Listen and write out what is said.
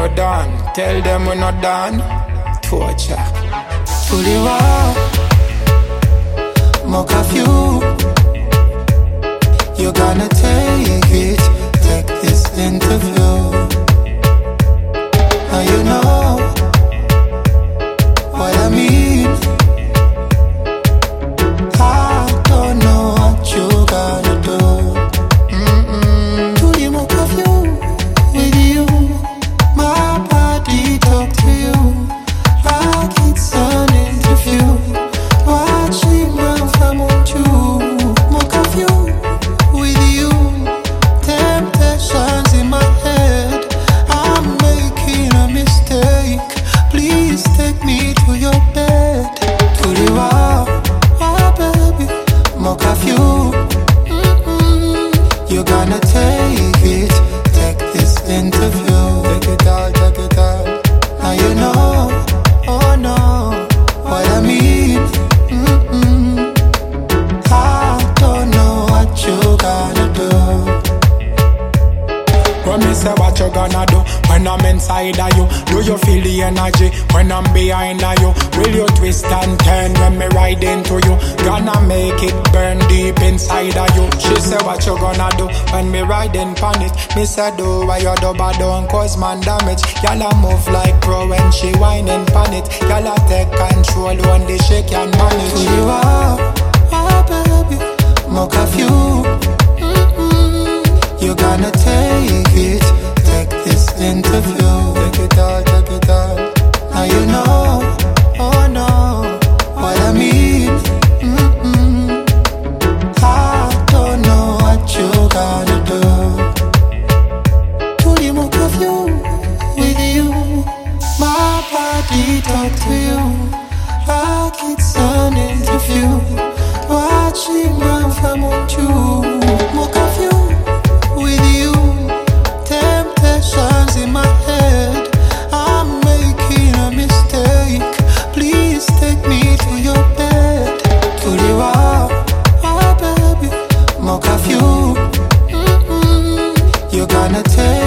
done. Tell them we're not done. Torture. Tuliwa, mocha few. You're gonna take it. Take this interview. Now you know what I mean. I don't know what you gotta do. Tuli mocha few with you. My body talk to you like it's an interview. Watching my family too. Mocha few with you. Temptations in my head. I'm making a mistake. Please take me to your bed. Tuliwa, oh baby, mocha few. You're gonna take it. Take this interview. Take it all, take it all. Now you know, oh no, what I mean. I don't know what you gonna do. When me say what you gonna do when I'm inside of you? Do you feel the energy when I'm behind of you? Will you twist and turn when me ride into you? Gonna make it burn deep inside of you. She say what you gonna do when me riding pon it? Me say do what you do but don't cause man damage. Y'all move like pro when she whining pon it. Y'all take control when they shake and manage. You are, oh baby, mocha few. You're gonna take it. Take this interview. Take it all, take it all. Now you know, oh no, what I mean. I don't know what you gonna do. Tuli mocha few with you. My body talk to you like it's an interview. Watching my family too. Mocha few with you. Temptations in my head. I'm making a mistake. Please take me to your bed. Tuliwa, oh baby, mocha few. You're gonna take